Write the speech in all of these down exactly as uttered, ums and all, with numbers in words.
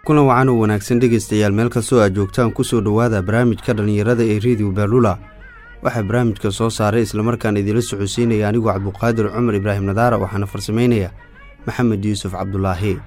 kuna wacan oo wanaagsan dhegeystayaal meel kastoo aad joogtaan ku soo dhawaada barnaamijka dhalinyarada ee Radio Berlula. waxa barnaamijka soo saaray isla markaan idila socodsiinaya anigu Cabduqaadir Cumar Ibraahim Nadaara waxaana farsameynaya Maxamed Yuusuf Cabdulaahi.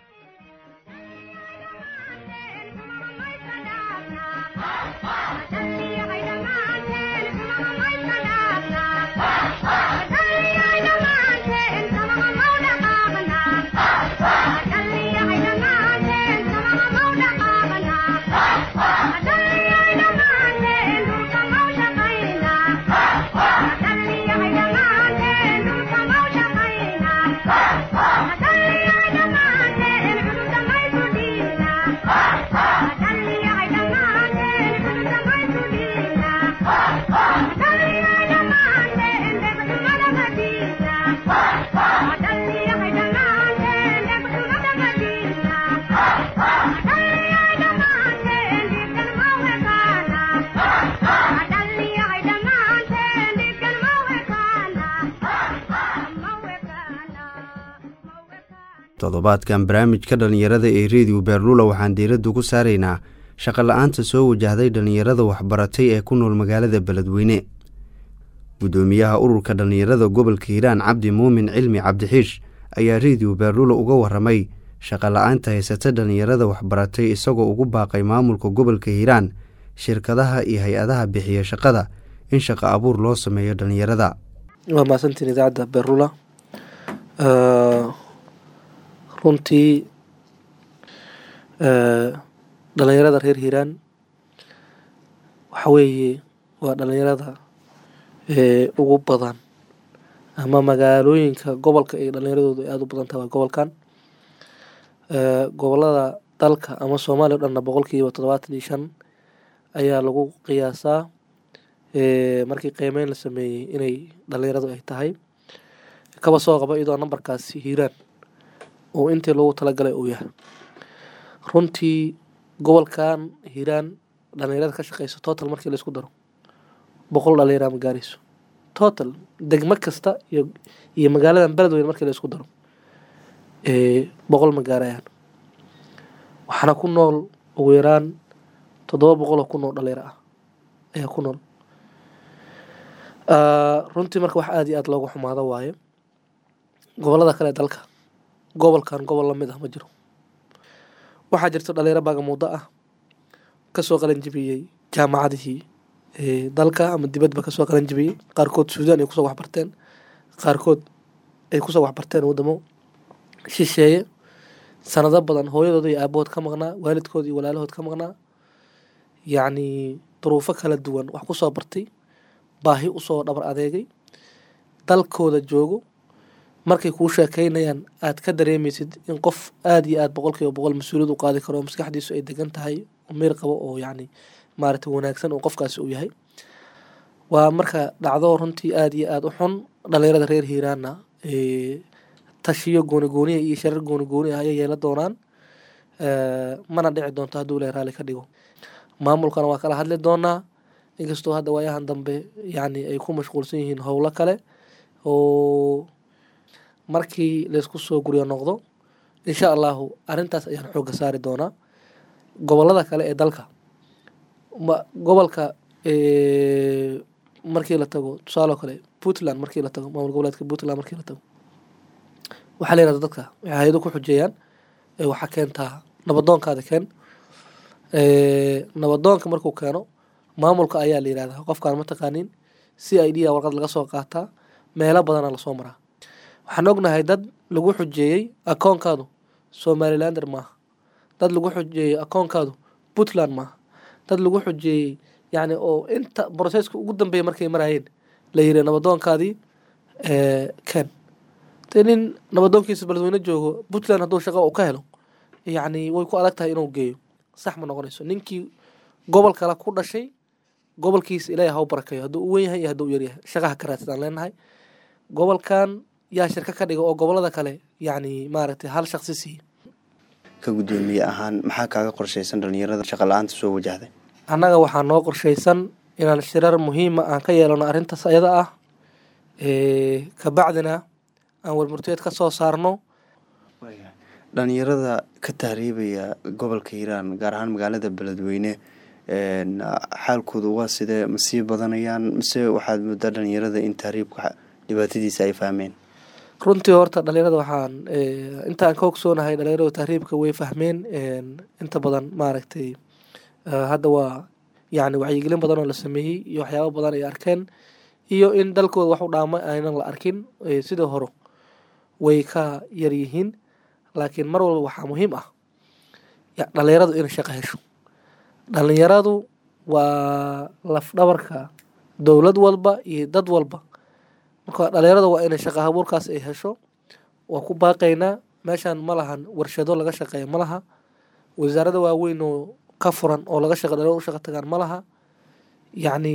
Todobaadkan barnaamijka dhalinyarada ee Radio Berlula waxaan diiradda ku saaraynaa shaqo la'aanta soo wajahday dhalinyarada waxbaratay ee ku nool magaalada Beledweyne. Gudoomiyaha ururka dhalinyarada gobolka Hiiraan Cabdi Muumin Cilmi Cabdixiish ayaa Radio Berlula uga waramay shaqo la'aanta haysata dhalinyarada waxbaratay isagoo ugu baaqay maamulka gobolka Hiiraan shirkadaha iyo hay'adaha bixiya shaqada in shaqo abuur loo sameeyo dhalinyarada. waa maasantiin idaacadda Berlula. runtii dhalinyarada reer Hiiraan waxa weeye waa dhalinyarada ugu badan ama magaalooyinka gobolka ee dhalinyaradoodu aad u badan tahay gobolkan. gobolada dalka ama Soomaaliya dhanna boqolkiiba toddobaatan iyo shan ayaa lagu qiyaasaa markii qiimeyn la sameeyay inay dhalinyaradu ay tahay kaba soo qaba iyadoo nambarkaasi Hiiraan oo intii loogu talagalay uu yahay. runtii gobolkan Hiiraan dhalinyarada ka shaqeysa total markii la isku daro boqol dhalinyaro ma gaarayso total degmo kasta iyo iyo magaalada Beledweyne markii la isku daro ee boqol ma gaarayaan. waxaana ku nool ugu yaraan toddoba boqol oo ku nool dhalinyaro ah ayaa ku nool. runtii marka wax aad iyo aad loogu xumaado waaye gobolada kale dalka gobolkan gobol lamid ah ma jiro. waxaa jirta dhalinyaro baagamuudo ah kasoo qalin jabiyey jaamacadihii ee dalka ama dibadba kasoo qalin jabiyey. qaarkood Suudaan ay kusoo waxbarteen, qaarkood ay kusoo waxbarteen wadamo shisheeye sanado badan hooyadooda iyo aabahood ka maqnaa, waalidkooda iyo walaalahood ka maqnaa, yacni duruufo kala duwan wax kusoo bartay, baahi usoo dhabar adeegay, dalkooda joogo. markay kuu sheekeynayaan aad ka dareemaysid in qof aad iyo aad boqolkiiba boqol mas-uuliyad u qaadi karo, maskaxdiisu ay degan tahay, meel qabo oo yacni maaragtay wanaagsan oo qofkaasi uu yahay. waa marka dhacdo runtii aad iyo aad u xun. dhalinyarada reer Hiiraanna ee tashiyo gooni gooni iyo sharar gooni gooni ah ayay yeelan doonaan, mana dhici doonto hadduu Ilaahay raali ka dhigo. maamulkana waa kala hadli doonaa, inkastoo hadda waayahan dambe yacni ay ku mashquulsan yihiin howlo kale oo markii la isku soo guriyo noqdo insha Allahu arrintaas ayaan xoogga saari doonaa. gobolada kale ee dalka gobolka ee markii la tago tusaale kale Puntland markii la tago maamul goboleedka Puntland markii la tago waxaa la yiraahdaa dadka waxay hay'ado ku xujeeyaan ee waxa keentaa nabadoonkaada keen ee nabadoonka markuu keeno maamulka ayaa la yiraahdaa qofkaan ma taqaanin C I D warqad laga soo qaataa meelo badan la soo maraa. waxaan ognahay dad lagu xujeeyay akoonkaadu Somalilander maaha, dad lagu xujeeyay akoonkaadu Puntland maaha, dad lagu xujeeyay yacni oo inta processka ugu dambeeyay markay marayeen la yiri nabadoonkaadii ee keen. nin nabadoonkiisa Beledweyne joogo Puntland hadduu shaqo uu ka helo yacni way ku adag tahay inuu geeyo, sax ma noqonayso. ninkii gobol kale ku dhashay gobolkiisa Ilaahay ha u barakeeyo, hadduu u weyn yahay iyo hadduu u yar yahay shaqaha ka raadsadaan leenahay. gobolkan yaa shirka ka dhiga oo gobolada kale yacni maaragtay hal shaqsi siiya. ka gudoomiye ahaan maxaa kaaga qorshaysan dhalinyarada shaqo la'aanta soo wajahday? annaga waxaa noo qorshaysan inaan shirar muhiima aan ka yeelano arrintaas ayada ah ee ka bacdina aan warmurtiyeed ka soo saarno. dhalinyarada ka tahriibaya gobolka hiiraan gaar ahaan magaalada beledweyne xaalkoodu waa sidee ma sii badanayaan mise waxaad moodaa dhalinyarada in tahriibka dhibaatadiisa ay fahmeen? runtii horta dhalinyarada waxaan intaan ka ogsoonahay dhalinyarada tahriibka way fahmeen inta badan maaragtay hadda waa yacni wacyigelin badan oo la sameeyey iyo waxyaabo badan ay arkeen iyo in dalkooda wax u dhaama aynan la arkin sidii hore way ka yar yihiin. laakiin mar walba waxaa muhiim ah dhalinyaradu inay shaqo hesho. dhalinyaradu waa lafdhabarka dowlad walba iyo dad walba, marka dhalinyarada waa inay shaqo abuurkaas ay hesho. waa ku baaqaynaa, meeshaan ma lahan warshado laga shaqeeya ma laha, wasaarada waaweyn oo ka furan oo laga shaqo dhalinyarada u shaqo tagaan ma laha. yacni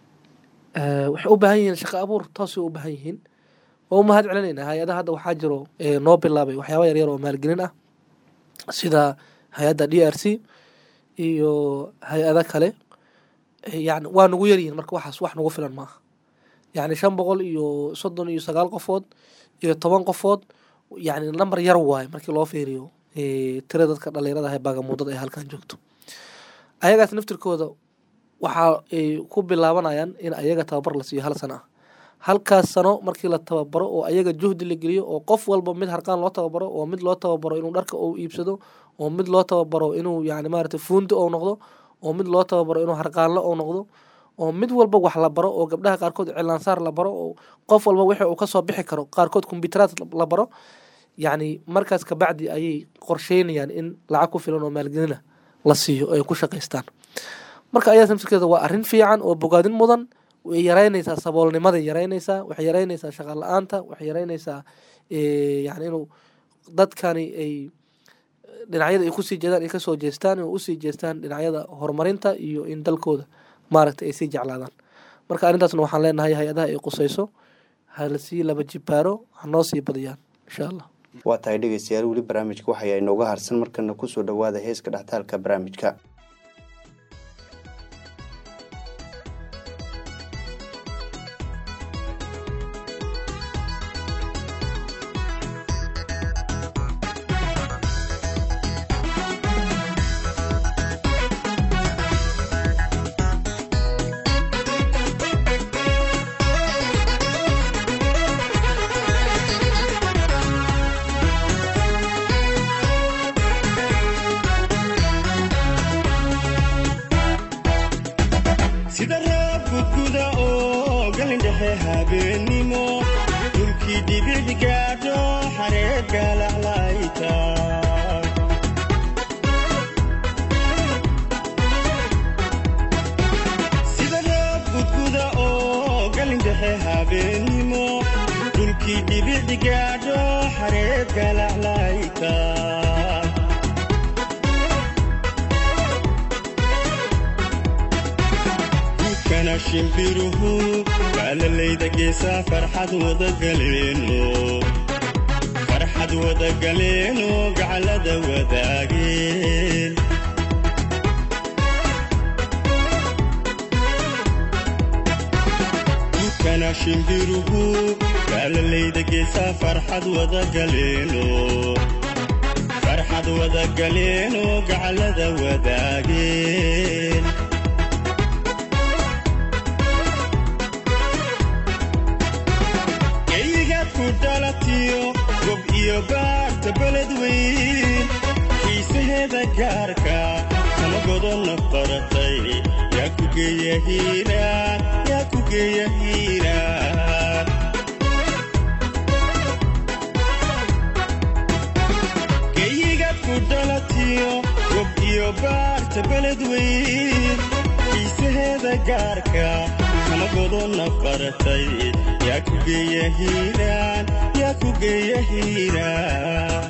waxay u baahan yihiin shaqo abuur toosay u baahan yihiin. waa u mahad celinaynaa hay-adaha hadda waxaa jiro noo bilaabay waxyaaba yaryar oo maalgelin ah sida hay-adda d r c iyo hay-ada kale. yani waa nagu yaryihiin, marka waxaas wax nagu filan maaha. yani shan boqol iyo soddon iyo sagaal qofood iyo toban qofood yani nambar yar waaye markii loo fiiriyo tira dadka dhalinyarada ah baagamuudada ee halkan joogto. ayagaas naftirkooda waxaa ay ku bilaabanayaan in ayaga tababar la siiyo hal sano ah. halkaas sano markii la tababaro oo ayaga juhdi la geliyo oo qof walba mid harqaan loo tababaro oo mid loo tababaro inuu dharka uu iibsado oo mid loo tababaro inuu yani maaragtay fuundi ou noqdo oo mid loo tababaro inuu harqaanlo ou noqdo oo mid walba wax la baro oo gabdhaha qaarkood cilaansaar la baro oo qof walba wixii uu kasoo bixi karo, qaarkood kumbiyuuteraad la baro. yacni markaas kabacdi ayay qorsheynayaan in lacag ku filan oo maalgelina la siiyo ay ku shaqaystaan. marka ayaas naftirkeeda waa arrin fiican oo bogaadin mudan. way yaraynaysaa saboolnimaday yaraynaysaa, waxay yaraynaysaa shaqa la-aanta, waxay yaraynaysaa yani inuu dadkani ay dhinacyada ay kusii jeedaan ay kasoo jeestaan oo usii jeestaan dhinacyada horumarinta iyo in dalkooda maaragtay ay sii jeclaadaan. marka arrintaasna waxaan leenahay hay-adaha ay qusayso halasii laba jibaaro hanoo sii badiyaan insha allah. waa tahay dhegeystayaal, weli barnaamijka waxayaa inooga harsan, markana kusoo dhawaada heeska dhextaalka barnaamijka. sida roob gudguda oo galindhexe habeenimo dhulkii dhibicdi gaadho xareed gaalaclayta sida roob gudguda oo galindhexe habeenimo dhulkii dhibicdi gaadho xareed gaalaclayta kana shimbiruhu gaalaleyda geesa farxad wada galeeno farxad wada galeeno gacalada wadaageen kana shimbiruhu gaalaleyda geesa farxad wada galeeno farxad wada galeeno gacalada wadaageen dalatiyo gob iyo baarta beledweyn xiisaheeda gaarka kama godonna baratay yaa ku geeya hiiraan yaa ku geeya hiiraan geyigaad ku dalatiyo gob iyo baarta beledweyn xiisaheeda gaarka kama godonna baratay yaa ku geeya hiiraan yaa ku geeya hiiraan.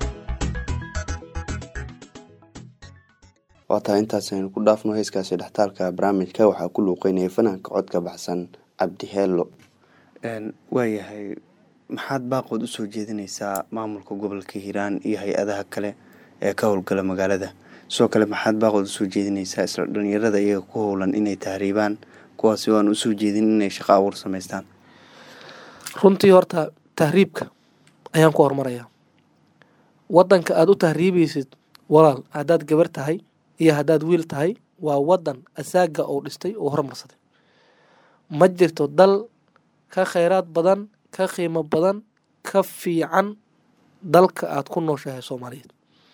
waataa intaas aynu ku dhaafno heeskaasi dhextaalka barnaamijka. waxaa ku luuqeynaya fanaanka codka baxsan cabdi heelo. waayahay, maxaad baaqood usoo jeedinaysaa maamulka gobolka hiiraan iyo hay-adaha kale ee ka howlgala magaalada? sidoo kale maxaad baaqood usoo jeedinaysaa isla dhalinyarada iyaga ku howlan inay tahriibaan, kuwaasi waan usoo jeedin inay shaqo abuur samaystaan? runtii horta tahriibka ayaan ku hormarayaa. wadanka aad u tahriibaysid walaal haddaad gabar tahay iyo haddaad wiil tahay waa wadan asaaga oo dhistay oo hormarsaday. ma jirto dal ka kheyraad badan, ka qiimo badan, ka fiican dalka aad ku nooshahay Soomaaliyeed.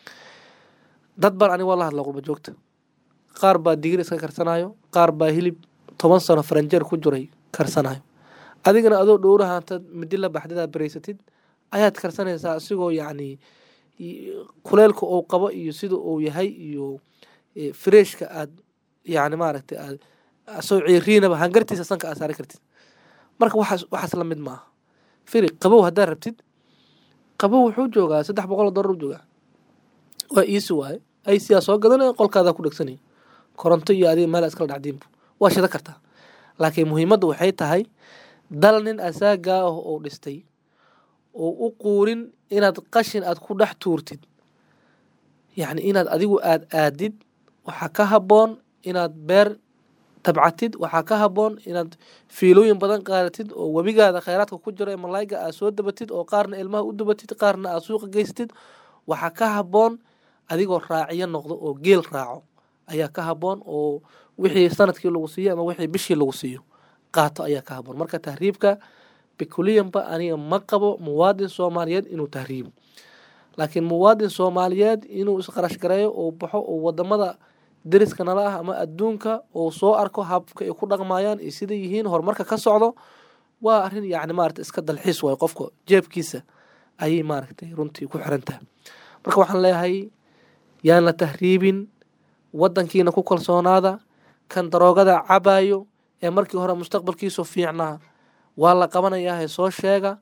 dad baan aniga waa la hadlaa qurba joogta, qaar baa digir iska karsanayo, qaar baa hilib toban sano faranjeer ku jiray karsanayo. adigana adoo dhowraha intaad midi la baxdadaad baraysatid ayaad karsanaysaa asigoo yacni kuleelka uu qabo iyo sida uu yahay iyo freshka aad yacni maaragtay aad soo ciiriinaba hangartiisa sanka aad saari kartid. marka waxaas waxaas la mid maaha. firi qabow haddaad rabtid, qabow wuxuu joogaa saddex boqol oo dollar u joogaa, waa iisi waaye ay siyaa soo gadanaya qolkaadaa ku dhegsanaya, koronto iyo adiga meel iskala dhacdiinbu waa shida kartaa. laakiin muhiimadda waxay tahay dal nin asaagaa ah oo dhistay oo u quurin inaad qashin aad ku dhex tuurtid, yacni inaad adigu aad aadid waxaa ka habboon inaad beer tabcatid, waxaa ka habboon inaad fiilooyin badan qaadatid oo webigaada kheyraadka ku jiro ee malaayga aad soo dabatid oo qaarna ilmaha u dubatid qaarna aad suuqa geysatid. waxaa ka habboon adigoo raaciyo noqdo oo geel raaco ayaa ka habboon, oo wixii sanadkii lagu siiyo ama wixii bishii lagu siiyo qaato ayaa ka habboon. marka tahriibka bikuliyanba aniga ma qabo muwaadin Soomaaliyeed inuu tahriibo, laakiin muwaadin Soomaaliyeed inuu isqarash gareeyo oo baxo oo wadamada deriska nala ah ama adduunka oo soo arko habka ay ku dhaqmayaan iyo sida yihiin horumarka ka socdo waa arrin yacni maaragtay iska dalxiis waayo, qofka jeebkiisa ayay maaragtay runtii ku xiran tahay. marka waxaan leeyahay yaan la tahriibin, wadankiina ku kalsoonaada. kan daroogada cabayo ee markii hore mustaqbalkiisu fiicnaa waa la qabanayaa ee soo sheega.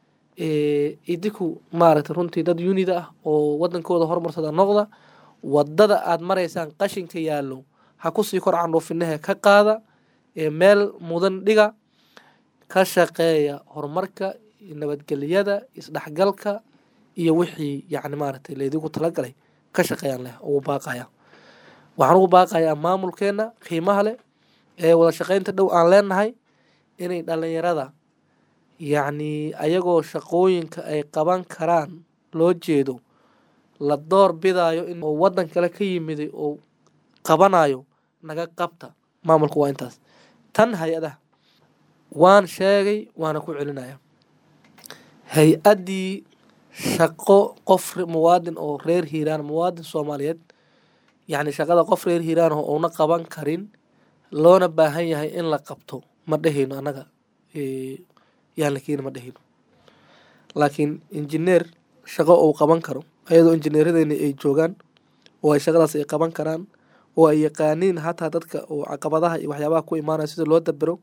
idinku maaragtay runtii dad unida ah oo wadankooda horumarsada noqda. wadada aad maraysaan qashinka yaallo ha ku sii kor candhuufinahe ka qaada, ee meel mudan dhiga, ka shaqeeya horumarka, nabadgelyada, isdhexgalka iyo wixii yacni maaragtay laydigu talagalay ka shaqeeyaan leh ugu baaqaya. waxaan ugu baaqayaa maamulkeena qiimaha leh ee wada shaqeynta dhow aan leenahay inay dhalinyarada yacni ayagoo shaqooyinka ay qaban karaan loo jeedo la door bidaayo in oo wadan kale ka yimiday oo qabanayo naga qabta. maamulku waa intaas. tan hay-adaha waan sheegay waana ku celinaya, hay-addii shaqo qof muwaadin oo reer hiiraan muwaadin Soomaaliyeed yacni shaqada qof reer hiiraan oo una qaban karin loona baahan yahay in la qabto ma dhehayno annaga yaan la keeni ma dhehayno. laakiin injineer shaqo uu qaban karo ayadoo injineeradeeni ay joogaan oo ay shaqadaas ay qaban karaan oo ay yaqaaniin hataa dadka oo caqabadaha iyo waxyaabaha ku imaanaya sida loo dabero,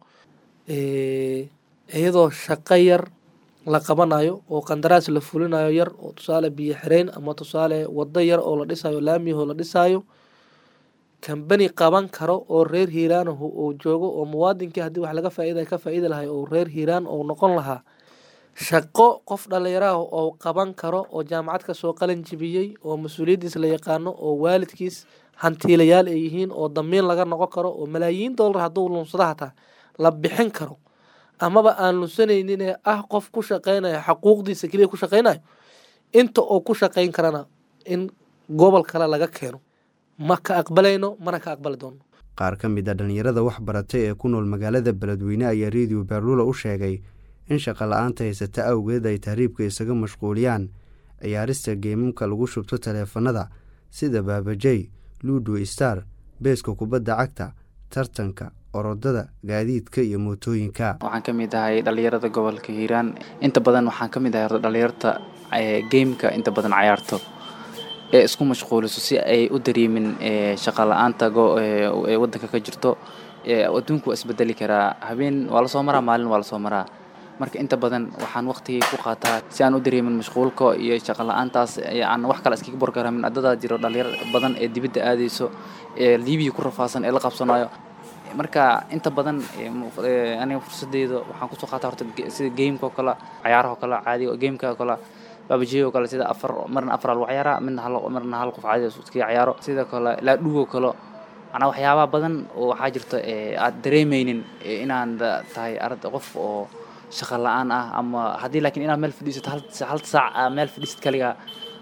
iyadoo shaqo yar la qabanayo oo qandaraas la fulinayo yar oo tusaale biyo xireyn ama tusaale wado yar oo la dhisayo laamiyahoo la dhisayo kambani qaban karo oo reer hiiraan oo joogo oo muwaadinkii haddii wax laga faa'iida ka faa'iidi lahay oo reer hiiraan oo noqon lahaa. shaqo qof dhalinyaraha oo qaban karo oo jaamacad ka soo qalin jibiyey oo mas-uuliyaddiis la yaqaano oo waalidkiis hantiilayaal ay yihiin oo damiin laga noqon karo oo malaayiin dollar hadduu lunsada hataa la bixin karo amaba aan lunsanaynin ee ah qof ku shaqeynayo xaquuqdiisa keliya ku shaqeynayo inta oo ku shaqeyn karana in gobol kale laga keeno ma ka aqbalayno mana ka aqbali doono. qaar ka mid a dhalinyarada wax baratay ee ku nool magaalada beledweyne ayaa radio Beerluula u sheegay in shaqo la-aanta haysata awgeed ay tahriibka isaga mashquuliyaan ciyaarista geemamka lagu shubto taleefanada sida baabajey, ludo star, beeska kubadda cagta, tartanka, orodada, gaadiidka iyo mootooyinka. waxaan ka mid ahay dhalinyarada gobolka Hiiraan. inta badan waxaan ka mid ahay dhalinyarta geemka inta badan ciyaarto ee isku mashquuliso si ay u dareemin shaqo la-aanta ee wadanka ka jirto. adduunku waa isbedeli karaa, habeen waa la soo maraa, maalin waa la soo maraa. marka inta badan waxaan waqtigay ku qaataa si aan u dareemin mashquulka iyo shaqo la-aantaas aan wax kale iskaga borgaramin. adadaa jiro dhalinyar badan ee dibadda aadayso ee liibiya ku rafaasan ee la qabsanayo. marka inta badan aniga fursadeeda waxaan kusoo qaataa horta sida geemka oo kale, ciyaaraha oo kale caadiga, geemka oo kale baabajey oo kale sida afar marna afar lagu ciyaaraa, midna hal marna hal qof caadi iska ciyaaro. sidoo kale laadhugo kale ana waxyaabo badan oo waxaa jirto ee aad dareemaynin inaan tahay arday qof oo shaqo la-aan ah ama haddii laakiin inaad meel fadhiisato hal hal saac meel fadhiisid kaliya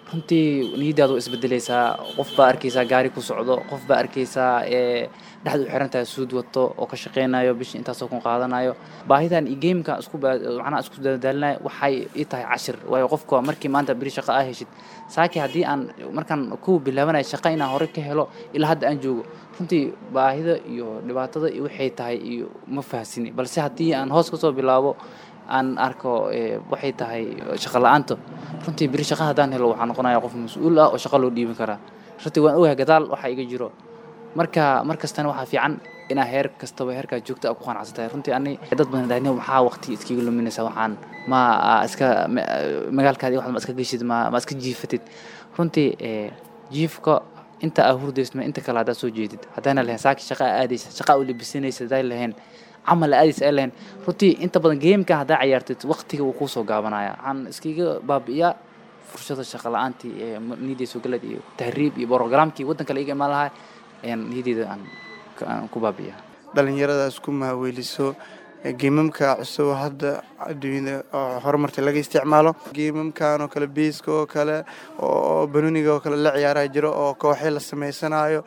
runtii niyadaadu way isbedelaysaa. qof baa arkaysaa gaari ku socdo, qof baa arkaysaa ee dhexdu u xiran tahay suud wato oo ka shaqeynayo bishii intaasoo kun qaadanayo. baahidan iyo geemka isku baa- macnaha isku dadaalinayo waxay ii tahay cashir, waayo qofka markii maanta beri shaqo aa heshid saaki haddii aan markaan ku bilaabanayo shaqo inaan hore ka helo ilaa hadda aan joogo, runtii baahida iyo dhibaatada iyo waxay tahay iyo ma fahansini. balse haddii aan hoos kasoo bilaabo aan arko ee, waxay tahay shaqo la'aanta, runtii beri shaqo haddaan helo waxaan noqonayaa qof mas-uul ah oo shaqo loo dhiiban karaa. runtii waan ogahay gadaal waxa iga jiro, marka mar kastana waxaa fiican inaa heer kastaba heerkaa joogta ku qanacsan tahay. runtii ani dad badan dhahni maxaa waqti iskiga luminaysa, waxaan ma aa iska ma- magaalkaadi wax ma iska geshid, ma ma iska jiifatid. runtii ee, jiifka inta aa hurdaysma inta kale haddaad soo jeedid haddaana lahayn saaki shaqa aa aadaysa, shaqa aa u labisanaysa hadday lahayn, camal aa aadaysa ay lahayn, runtii inta badan geemka haddaa ciyaartid waqtiga wuu kuu soo gaabanaya. waxaan iskiga baabi'iyaa fursada shaqo la'aantii ee ma- niyadii soo galad iyo tahriib iyo programkii waddanka la iga imaan lahaa ayaan niyadeyda aan ka- aan ku baabi'iyaa. dhalinyaradaas ku maaweliso geemamka cusub hadda adduunyada oo horumarta laga isticmaalo. geemamkan oo kale biiska oo kale oo banoniga oo kale la ciyaara jiro oo kooxyo la sameysanayo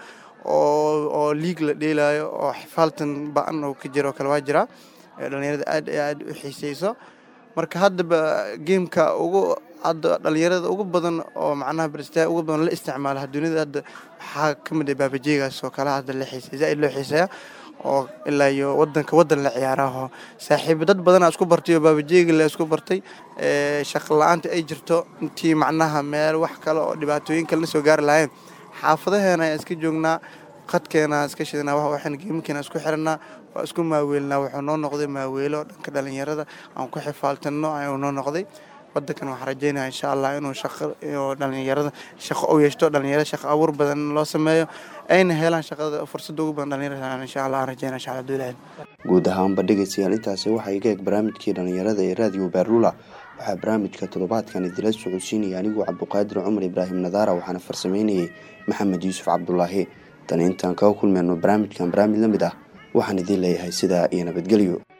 oo oo liig la dheelayo oo xifaaltan ba'an oo ka jiro oo kale waa jira. Ee, dhalinyarada aad iyo aad u xiiseyso. marka haddaba geemka ugu hadda dhalinyarada ugu badan oo macnaha baristaa ugu badan la isticmaala dunida hadda waxaa ka mid ah baabajeegaas oo kale hadda la xiisay zaaid loo xiiseeya oo ilaa iyo wadanka wadan la ciyaaraho saaxiib dad badan isku bartay oo baabajeega la isku bartay ee shaqo la'aanta ay jirto intii macnaha meel wax kale oo dhibaatooyin kale soo gaar lahayn xaafadaheena ay iska joognaa qadkeena iska shidnaa wax waxaan geemkeena isku xirnaa waa isku maaweelnaa wuxuu noo noqday maaweelo dhanka dhalinyarada aan ku xifaaltano ayuu noo noqday. wadankan waxaan rajeynayaa insha allah inuu shaqo iyo dhalinyarada shaqo u yeeshto, dhalinyarada shaqo abuur badan loo sameeyo ayna helaan shaqada fursada ugu badan dhalinyarada insha allah aan rajeynaa insha allah duulahay. guud ahaanba dhegeystayaal intaasi waxaa iga eg barnaamijkii dhalinyarada ee raadiyo beerlula. waxaa barnaamijka toddobaadkan idila socodsiinaya anigoo cabduqaadir cumar ibraahim nadaara, waxaana farsameynayay maxamed yuusuf cabdulaahi. tan intaan kaga kulmeyno barnaamijkan barnaamij la mid ah waxaan idiin leeyahay sidaa iyo nabadgelyo.